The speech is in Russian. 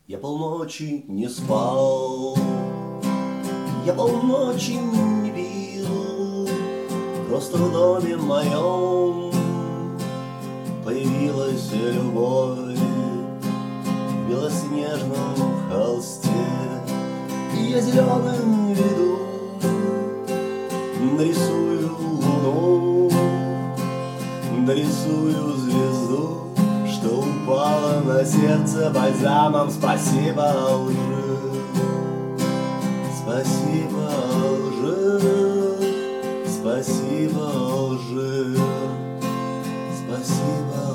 Я полночи не спал, я полночи не пил, просто в доме моем появилась любовь в белоснежном холсте. И я зеленым веду нарисую луну, нарисую звезду, что упала на сердце бальзамом. Спасибо, лжи, спасибо, лжи, спасибо, лжи, спасибо.